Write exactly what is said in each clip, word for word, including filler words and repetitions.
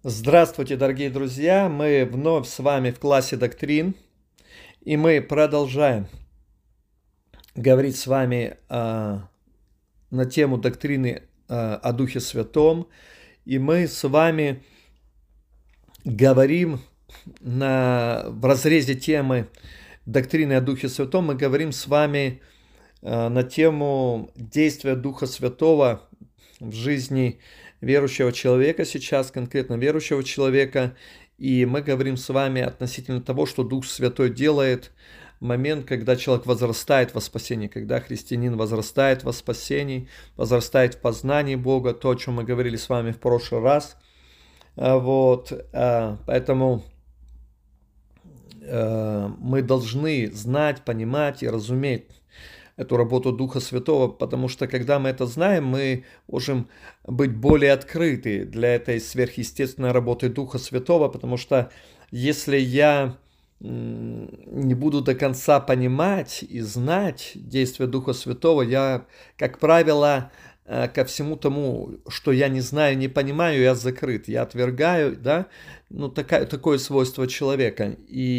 Здравствуйте, дорогие друзья! Мы вновь с вами в классе доктрин, и мы продолжаем говорить с вами э, на тему доктрины э, о Духе Святом, и мы с вами говорим на, в разрезе темы доктрины о Духе Святом, мы говорим с вами э, на тему действия Духа Святого в жизни верующего человека сейчас, конкретно верующего человека, и мы говорим с вами относительно того, что Дух Святой делает в момент, когда человек возрастает во спасении, когда христианин возрастает во спасении, возрастает в познании Бога, то, о чем мы говорили с вами в прошлый раз. Вот, поэтому мы должны знать, понимать и разуметь эту работу Духа Святого, потому что когда мы это знаем, мы можем быть более открыты для этой сверхъестественной работы Духа Святого, потому что если я не буду до конца понимать и знать действия Духа Святого, я, как правило, ко всему тому, что я не знаю, не понимаю, я закрыт, я отвергаю, да, ну, такое, такое свойство человека.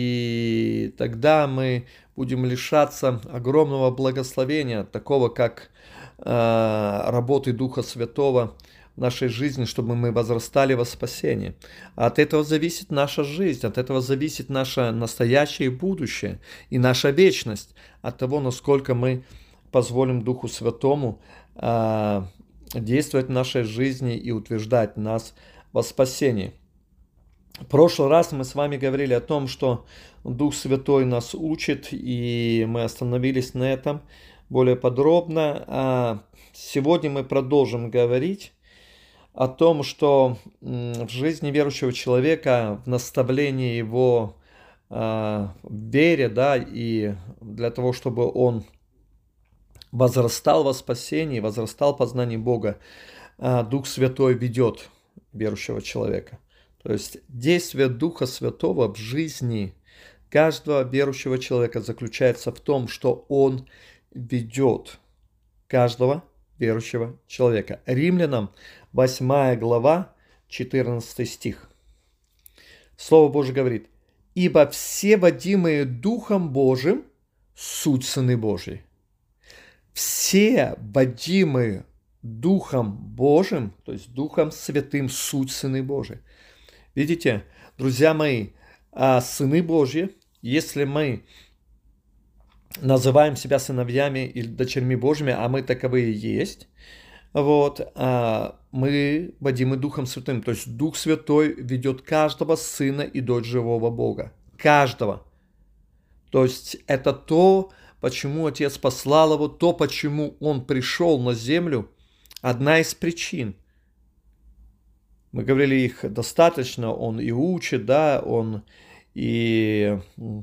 И тогда мы будем лишаться огромного благословения, такого как э, работы Духа Святого в нашей жизни, чтобы мы возрастали во спасении. От этого зависит наша жизнь, от этого зависит наше настоящее и будущее, и наша вечность, от того, насколько мы позволим Духу Святому э, действовать в нашей жизни и утверждать нас во спасении. В прошлый раз мы с вами говорили о том, что Дух Святой нас учит, и мы остановились на этом более подробно. А сегодня мы продолжим говорить о том, что в жизни верующего человека, в наставлении его в вере, да, и для того, чтобы он возрастал во спасении, возрастал в познании Бога, Дух Святой ведет верующего человека. То есть действие Духа Святого в жизни каждого верующего человека заключается в том, что он ведет каждого верующего человека. Римлянам восьмая глава, четырнадцатый стих. Слово Божие говорит: «Ибо все водимые Духом Божиим суть сыны Божьи». Все водимые Духом Божиим, то есть Духом Святым, суть сыны Божьи. Видите, друзья мои, сыны Божьи, если мы называем себя сыновьями или дочерьми Божьими, а мы таковые есть, вот, мы водимы Духом Святым. То есть Дух Святой ведет каждого сына и дочь живого Бога. Каждого. То есть это то, почему Отец послал его, то, почему он пришел на землю, одна из причин. Мы говорили их достаточно, он и учит, да, он и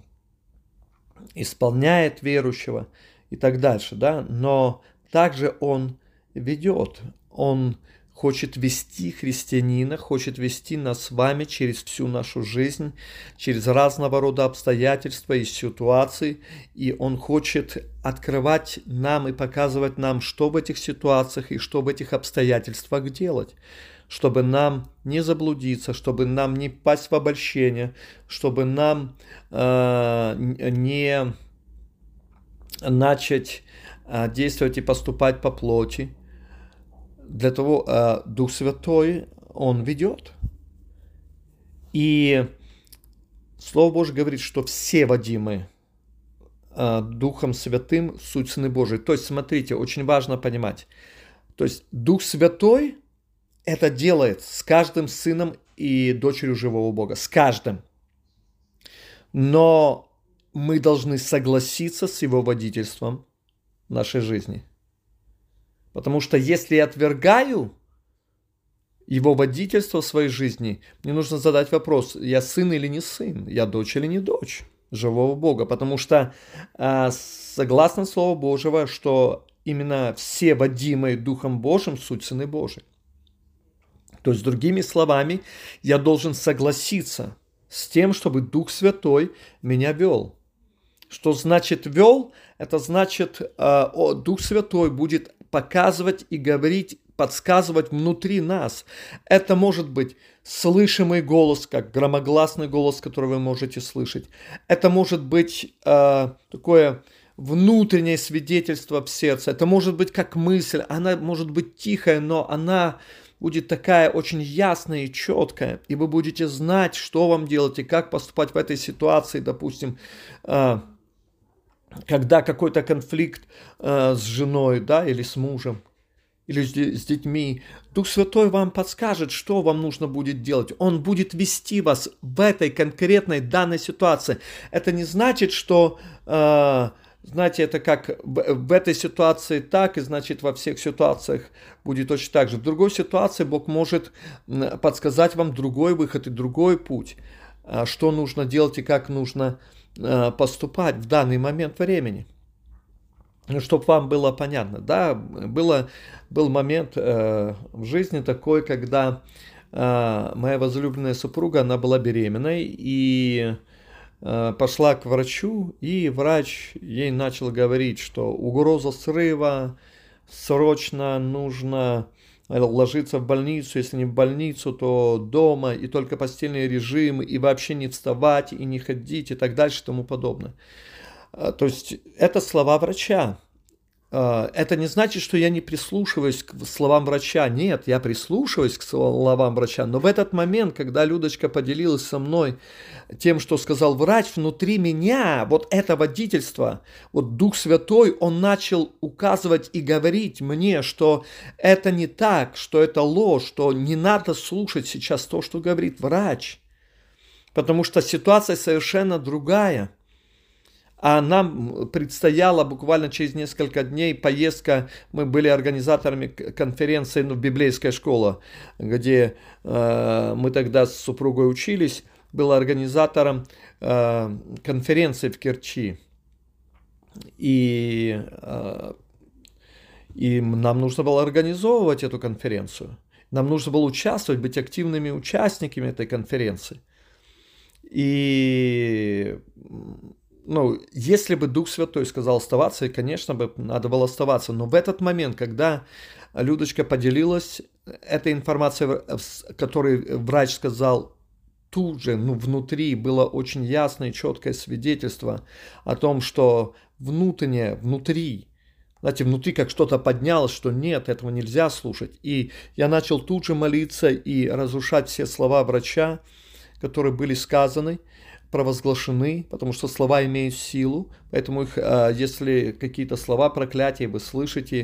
исполняет верующего и так дальше, да, но также он ведет, он хочет вести христианина, хочет вести нас с вами через всю нашу жизнь, через разного рода обстоятельства и ситуации, и он хочет открывать нам и показывать нам, что в этих ситуациях и что в этих обстоятельствах делать, чтобы нам не заблудиться, чтобы нам не пасть в обольщение, чтобы нам э, не начать э, действовать и поступать по плоти. Для того э, Дух Святой, Он ведет. И Слово Божье говорит, что все водимы э, Духом Святым суть сыны Божьи. То есть, смотрите, очень важно понимать. То есть, Дух Святой это делает с каждым сыном и дочерью живого Бога, с каждым. Но мы должны согласиться с его водительством в нашей жизни. Потому что если я отвергаю его водительство в своей жизни, мне нужно задать вопрос, я сын или не сын, я дочь или не дочь живого Бога. Потому что согласно Слову Божьего, что именно все водимые Духом Божьим суть сыны Божьи. То есть, другими словами, я должен согласиться с тем, чтобы Дух Святой меня вел. Что значит вел? Это значит, Дух Святой будет показывать и говорить подсказывать внутри нас. Это может быть слышимый голос, как громогласный голос, который вы можете слышать. Это может быть э, такое внутреннее свидетельство в сердце. Это может быть как мысль. Она может быть тихая, но она будет такая очень ясная и четкая. И вы будете знать, что вам делать и как поступать в этой ситуации, допустим, э, когда какой-то конфликт э, с женой, да, или с мужем, или с детьми. Дух Святой вам подскажет, что вам нужно будет делать. Он будет вести вас в этой конкретной данной ситуации. Это не значит, что, э, знаете, это как в этой ситуации так, и значит во всех ситуациях будет точно так же. В другой ситуации Бог может подсказать вам другой выход и другой путь, что нужно делать и как нужно поступать в данный момент времени. Ну, чтобы вам было понятно, да, было, был момент э, в жизни такой, когда э, моя возлюбленная супруга, она была беременной и э, пошла к врачу, и врач ей начал говорить, что угроза срыва, срочно нужно ложиться в больницу, если не в больницу, то дома, и только постельный режим, и вообще не вставать, и не ходить, и так дальше, и тому подобное. То есть это слова врача. Это не значит, что я не прислушиваюсь к словам врача. Нет, я прислушиваюсь к словам врача. Но в этот момент, когда Людочка поделилась со мной тем, что сказал врач, внутри меня вот это водительство, вот Дух Святой, он начал указывать и говорить мне, что это не так, что это ложь, что не надо слушать сейчас то, что говорит врач. Потому что ситуация совершенно другая. А нам предстояла буквально через несколько дней поездка, мы были организаторами конференции, ну, библейская школа, где э, мы тогда с супругой учились, был организатором э, конференции в Керчи. И, э, и нам нужно было организовывать эту конференцию. Нам нужно было участвовать, быть активными участниками этой конференции. И... Ну, если бы Дух Святой сказал оставаться, конечно бы надо было оставаться. Но в этот момент, когда Людочка поделилась этой информацией, которую врач сказал, тут же, ну, внутри было очень ясное и четкое свидетельство о том, что внутреннее, внутри, знаете, внутри как что-то поднялось, что нет, этого нельзя слушать. И я начал тут же молиться и разрушать все слова врача, которые были сказаны, провозглашены, потому что слова имеют силу, поэтому их, если какие-то слова проклятия вы слышите,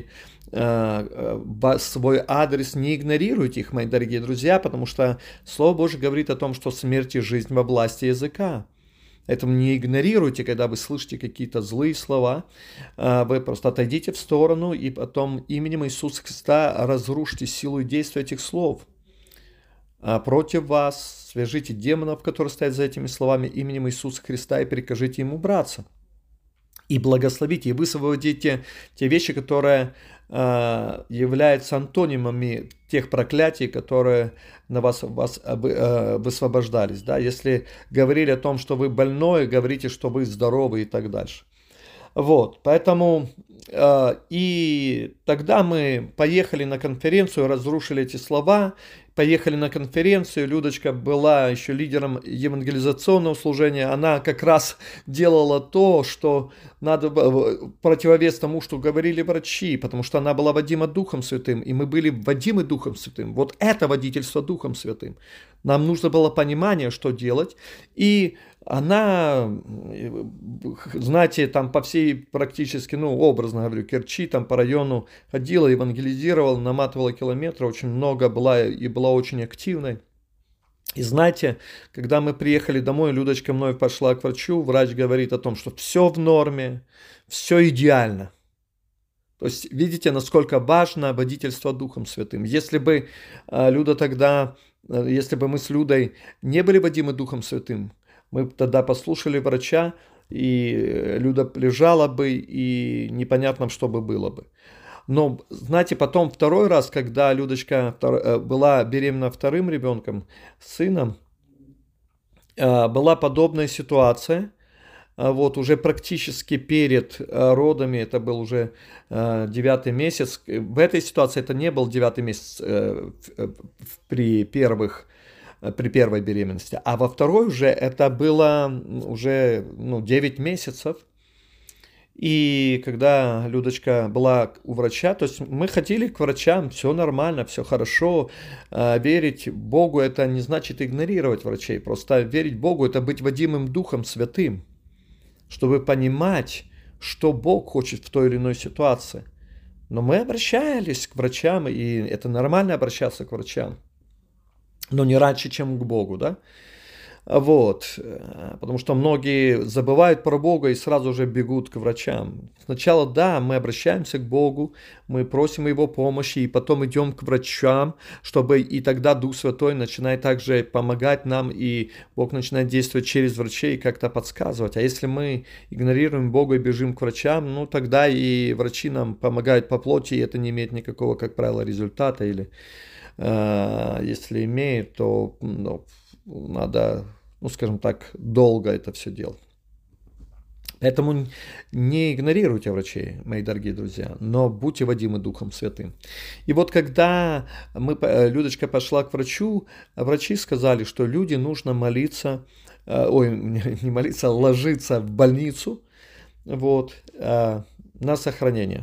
свой адрес, не игнорируйте их, мои дорогие друзья, потому что Слово Божье говорит о том, что смерть и жизнь во власти языка. Поэтому не игнорируйте, когда вы слышите какие-то злые слова, вы просто отойдите в сторону и потом именем Иисуса Христа разрушите силу и действие этих слов против вас, свяжите демонов, которые стоят за этими словами, именем Иисуса Христа, и прикажите им убраться. И благословите, и высвободите те вещи, которые э, являются антонимами тех проклятий, которые на вас, вас э, высвобождались. Да? Если говорили о том, что вы больной, говорите, что вы здоровы и так дальше. Вот, поэтому э, и тогда мы поехали на конференцию, разрушили эти слова, поехали на конференцию, Людочка была еще лидером евангелизационного служения, она как раз делала то, что надо противовес тому, что говорили врачи, потому что она была водима Духом Святым, и мы были водимы Духом Святым. Вот это водительство Духом Святым. Нам нужно было понимание, что делать, и она, знаете, там по всей практически, ну, образно говорю, Керчи, там по району ходила, евангелизировала, наматывала километры, очень много была и была очень активной. И знаете, когда мы приехали домой, Людочка мной пошла к врачу, врач говорит о том, что все в норме, все идеально. То есть, видите, насколько важно водительство Духом Святым. Если бы Люда тогда, если бы мы с Людой не были водимы Духом Святым, мы тогда послушали врача, и Люда лежала бы, и непонятно, что бы было бы. Но, знаете, потом второй раз, когда Людочка была беременна вторым ребенком, сыном, была подобная ситуация. а вот уже практически перед э, родами, это был уже э, девятый месяц. В этой ситуации это не был девятый месяц э, в- в- при первых э, при первой беременности, а во второй уже это было м, уже ну, девять месяцев. И когда Людочка была у врача, то есть мы ходили к врачам, все нормально, все хорошо. А, Верить Богу это не значит игнорировать врачей, просто верить Богу это быть водимым Духом Святым, чтобы понимать, что Бог хочет в той или иной ситуации. Но мы обращались к врачам, и это нормально обращаться к врачам, но не раньше, чем к Богу, да? Вот, э, потому что многие забывают про Бога и сразу же бегут к врачам. Сначала, да, мы обращаемся к Богу, мы просим Его помощи, и потом идем к врачам, чтобы и тогда Дух Святой начинает также помогать нам, и Бог начинает действовать через врачей и как-то подсказывать. А если мы игнорируем Бога и бежим к врачам, ну тогда и врачи нам помогают по плоти, и это не имеет никакого, как правило, результата, или э, если имеет, то ну, надо, ну, скажем так, долго это все делать. Поэтому не игнорируйте врачей, мои дорогие друзья, но будьте водимы Духом Святым. И вот когда мы, э, Людочка пошла к врачу, врачи сказали, что люди нужно молиться, э, ой, не молиться, а ложиться в больницу, вот, э, на сохранение.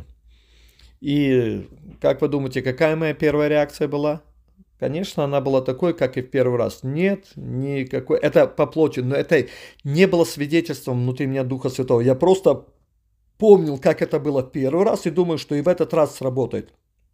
И как вы думаете, какая моя первая реакция была? Конечно, она была такой, как и в первый раз. Нет, никакой. Это по плоти, но это не было свидетельством внутри меня Духа Святого. Я просто помнил, как это было в первый раз, и думаю, что и в этот раз сработает.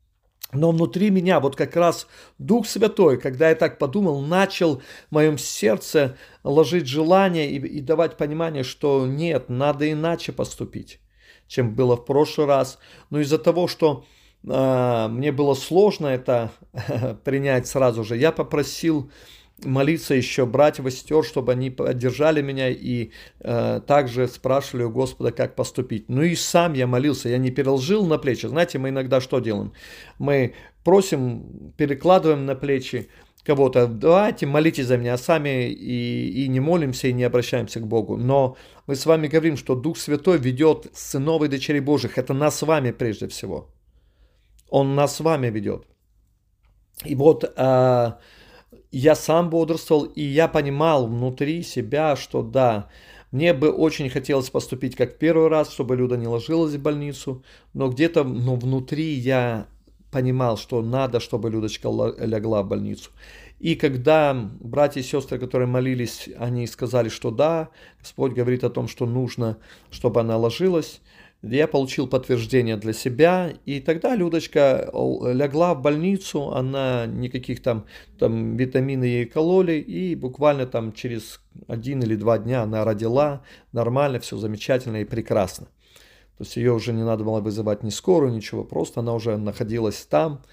Но внутри меня вот как раз Дух Святой, когда я так подумал, начал в моем сердце ложить желание и, и давать понимание, что нет, надо иначе поступить, чем было в прошлый раз. Но из-за того, что э, мне было сложно это принять сразу же, я попросил молиться еще братьев и сестер, чтобы они поддержали меня и э, также спрашивали у Господа, как поступить. Ну и сам я молился, я не переложил на плечи. Знаете, мы иногда что делаем? Мы просим, перекладываем на плечи кого-то, давайте молитесь за меня, а сами и, и не молимся, и не обращаемся к Богу. Но мы с вами говорим, что Дух Святой ведет сынов и дочерей Божьих. Это нас с вами прежде всего. Он нас с вами ведет. И вот э, я сам бодрствовал, и я понимал внутри себя, что да, мне бы очень хотелось поступить как в первый раз, чтобы Люда не ложилась в больницу, но где-то но внутри я понимал, что надо, чтобы Людочка легла в больницу. И когда братья и сестры, которые молились, они сказали, что да, Господь говорит о том, что нужно, чтобы она ложилась, я получил подтверждение для себя, и тогда Людочка легла в больницу, она никаких там, там витамины ей кололи, и буквально там через один или два дня она родила, нормально, все замечательно и прекрасно. То есть ее уже не надо было вызывать ни скорую, ничего, просто она уже находилась там,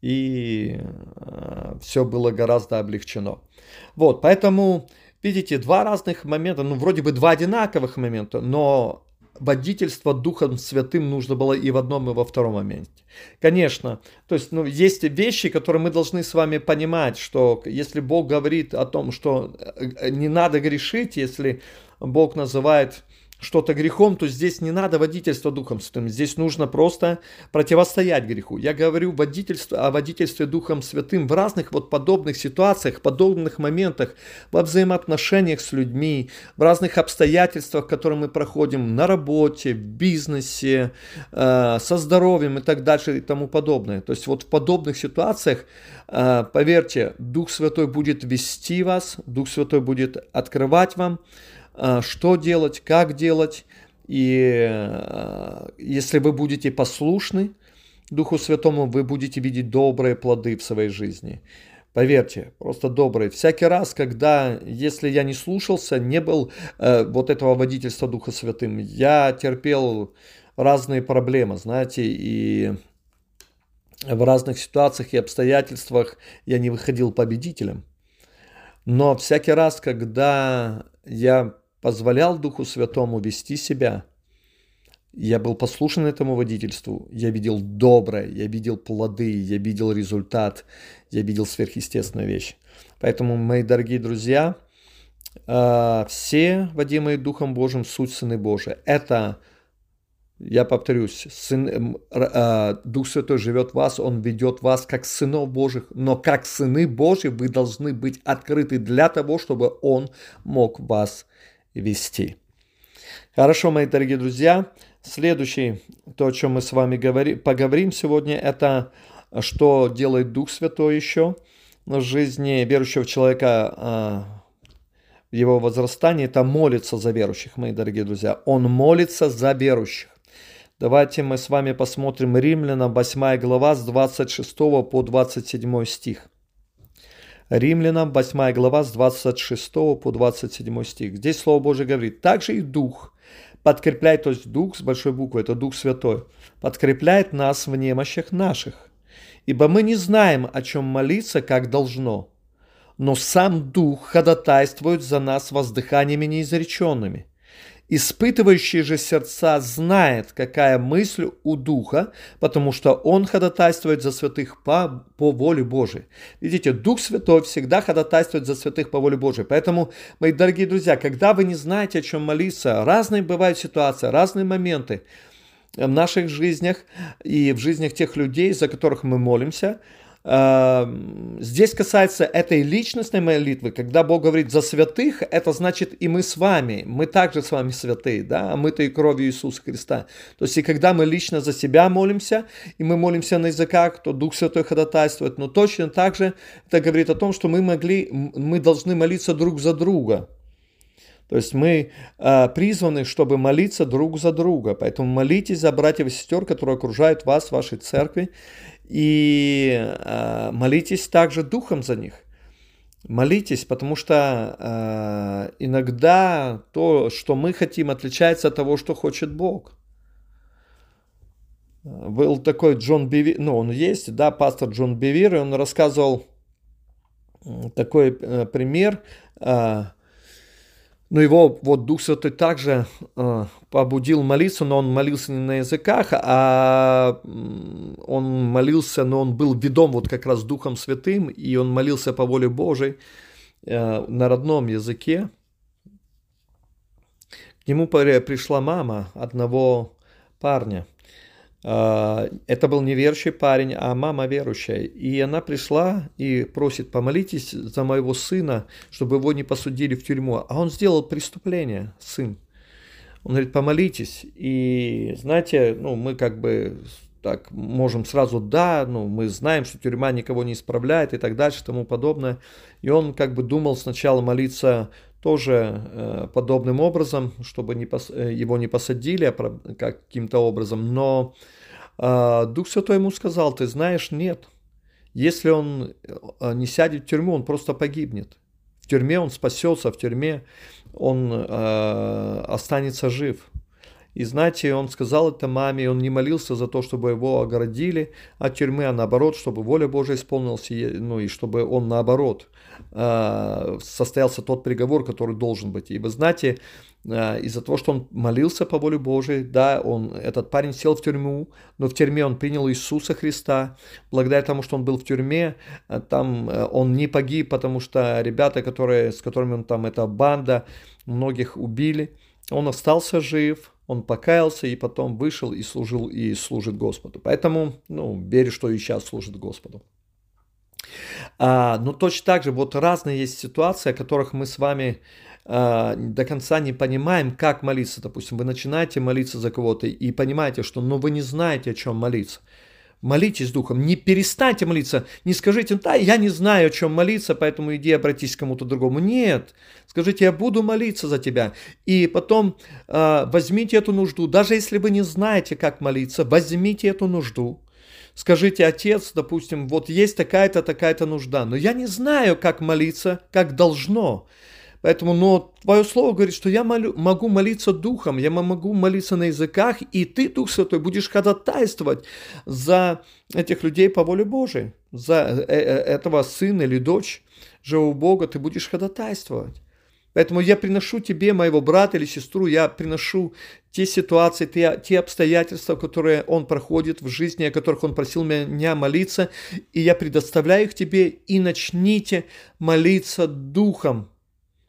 и э, все было гораздо облегчено. Вот, поэтому, видите, два разных момента, ну, вроде бы два одинаковых момента, но водительство Духом Святым нужно было и в одном, и во втором моменте. Конечно, то есть ну, есть вещи, которые мы должны с вами понимать, что если Бог говорит о том, что не надо грешить, если Бог называет что-то грехом, то здесь не надо водительство Духом Святым, здесь нужно просто противостоять греху. Я говорю водительство, о водительстве Духом Святым в разных вот подобных ситуациях, подобных моментах, во взаимоотношениях с людьми, в разных обстоятельствах, которые мы проходим на работе, в бизнесе, э, со здоровьем и так дальше и тому подобное. То есть вот в подобных ситуациях, э, поверьте, Дух Святой будет вести вас, Дух Святой будет открывать вам, что делать, как делать, и если вы будете послушны Духу Святому, вы будете видеть добрые плоды в своей жизни. Поверьте, просто добрые. Всякий раз, когда, если я не слушался, не был э, вот этого водительства Духа Святым, я терпел разные проблемы, знаете, и в разных ситуациях и обстоятельствах я не выходил победителем. Но всякий раз, когда я позволял Духу Святому вести себя, я был послушен этому водительству, я видел доброе, я видел плоды, я видел результат, я видел сверхъестественную вещь. Поэтому, мои дорогие друзья, э, все, водимые Духом Божьим, суть сыны Божии. Это, я повторюсь, сын, э, Дух Святой живет в вас, Он ведет вас как сынов Божьих, но как сыны Божьи вы должны быть открыты для того, чтобы Он мог вас вести. Хорошо, мои дорогие друзья. Следующее, то, о чем мы с вами говори, поговорим сегодня, это что делает Дух Святой еще в жизни верующего человека, в его возрастании, это молится за верующих, мои дорогие друзья. Он молится за верующих. Давайте мы с вами посмотрим Римлянам восьмая глава с двадцать шестого по двадцать седьмой стих. Римлянам восьмая глава с двадцать шестого по двадцать седьмой стих. Здесь Слово Божие говорит: также и Дух подкрепляет, то есть Дух с большой буквы, это Дух Святой, подкрепляет нас в немощах наших. Ибо мы не знаем, о чем молиться, как должно, но сам Дух ходатайствует за нас воздыханиями неизреченными. Испытывающий же сердца знает, какая мысль у Духа, потому что Он ходатайствует за святых по, по воле Божией. Видите, Дух Святой всегда ходатайствует за святых по воле Божией. Поэтому, мои дорогие друзья, когда вы не знаете, о чем молиться, разные бывают ситуации, разные моменты в наших жизнях и в жизнях тех людей, за которых мы молимся. Здесь касается этой личностной молитвы, когда Бог говорит за святых, это значит и мы с вами, мы также с вами святые, да, омытые кровью Иисуса Христа. То есть и когда мы лично за себя молимся, и мы молимся на языках, то Дух Святой ходатайствует, но точно так же это говорит о том, что мы могли, мы должны молиться друг за друга. То есть мы э, призваны, чтобы молиться друг за друга. Поэтому молитесь за братьев и сестер, которые окружают вас в вашей церкви. И э, молитесь также духом за них. Молитесь, потому что э, иногда то, что мы хотим, отличается от того, что хочет Бог. Был такой Джон Бевир, ну он есть, да, пастор Джон Бевир, и он рассказывал такой э, пример. Э, Но его вот Дух Святой также э, побудил молиться, но он молился не на языках, а он молился, но он был ведом вот как раз Духом Святым, и он молился по воле Божией э, на родном языке. К нему пришла мама одного парня. Это был неверующий парень, а мама верующая. И она пришла и просит: помолитесь за моего сына, чтобы его не посудили в тюрьму. А он сделал преступление, сын. Он говорит: помолитесь. И знаете, ну, мы как бы так можем сразу, да, ну, мы знаем, что тюрьма никого не исправляет и так дальше, и тому подобное. И он как бы думал сначала молиться тоже э, подобным образом, чтобы не пос... его не посадили а про... каким-то образом. Но э, Дух Святой ему сказал: ты знаешь, нет. Если он не сядет в тюрьму, он просто погибнет. В тюрьме он спасется, в тюрьме он э, останется жив. И знаете, он сказал это маме, и он не молился за то, чтобы его оградили от тюрьмы, а наоборот, чтобы воля Божия исполнилась, ну и чтобы он наоборот состоялся тот приговор, который должен быть. И вы знаете, из-за того, что он молился по воле Божией, да, он, этот парень сел в тюрьму, но в тюрьме он принял Иисуса Христа. Благодаря тому, что он был в тюрьме, там он не погиб, потому что ребята, которые, с которыми он там, эта банда, многих убили. Он остался жив, он покаялся и потом вышел и служил, и служит Господу. Поэтому, ну, верю, что и сейчас служит Господу. А, но точно так же, вот разные есть ситуации, о которых мы с вами а, до конца не понимаем, как молиться. Допустим, вы начинаете молиться за кого-то и понимаете, что ну, вы не знаете, о чем молиться. Молитесь Духом, не перестаньте молиться, не скажите: да, я не знаю, о чем молиться, поэтому иди обратись к кому-то другому. Нет, скажите: я буду молиться за тебя. И потом э, возьмите эту нужду, даже если вы не знаете, как молиться, возьмите эту нужду. Скажите: отец, допустим, вот есть такая-то, такая-то нужда, но я не знаю, как молиться, как должно. Поэтому, но твое слово говорит, что я молю, могу молиться духом, я могу молиться на языках, и ты, Дух Святой, будешь ходатайствовать за этих людей по воле Божией, за этого сына или дочь живого Бога, ты будешь ходатайствовать. Поэтому я приношу тебе, моего брата или сестру, я приношу те ситуации, те, те обстоятельства, которые он проходит в жизни, о которых он просил меня молиться, и я предоставляю их тебе, и начните молиться духом.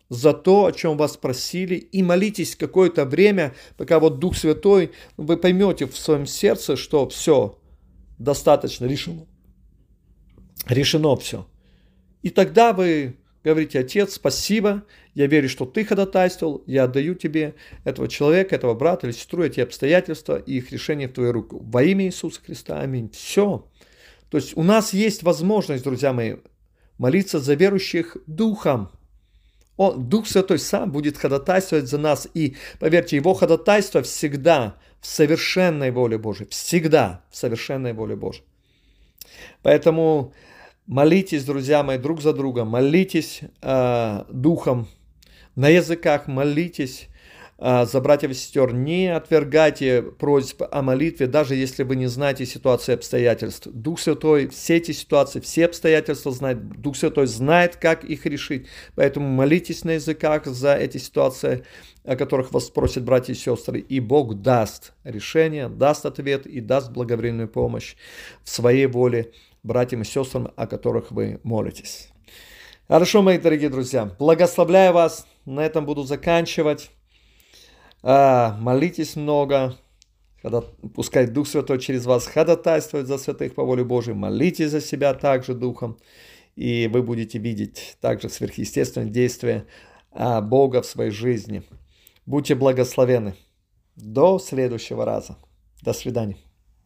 за то, о чем вас просили, и молитесь какое-то время, пока вот Дух Святой, вы поймете в своем сердце, что все, достаточно, решено. Решено все. И тогда вы говорите: Отец, спасибо, я верю, что Ты ходатайствовал, я отдаю Тебе этого человека, этого брата или сестру, эти обстоятельства и их решение в Твою руку. Во имя Иисуса Христа, аминь. Все. То есть у нас есть возможность, друзья мои, молиться за верующих Духом. Он, Дух Святой сам будет ходатайствовать за нас. И, поверьте, Его ходатайство всегда в совершенной воле Божьей. Всегда в совершенной воле Божьей. Поэтому молитесь, друзья мои, друг за друга. Молитесь э, Духом. На языках молитесь э, за братьев и сестер. Не отвергайте просьб о молитве, даже если вы не знаете ситуации и обстоятельств. Дух Святой все эти ситуации, все обстоятельства знает. Дух Святой знает, как их решить. Поэтому молитесь на языках за эти ситуации, о которых вас просят братья и сестры. И Бог даст решение, даст ответ и даст благовременную помощь в своей воле братьям и сестрам, о которых вы молитесь. Хорошо, мои дорогие друзья, благословляю вас. На этом буду заканчивать. А, молитесь много. Пускай Дух Святой через вас ходатайствует за святых по воле Божией. Молитесь за себя также Духом. И вы будете видеть также сверхъестественное действие Бога в своей жизни. Будьте благословенны. До следующего раза. До свидания.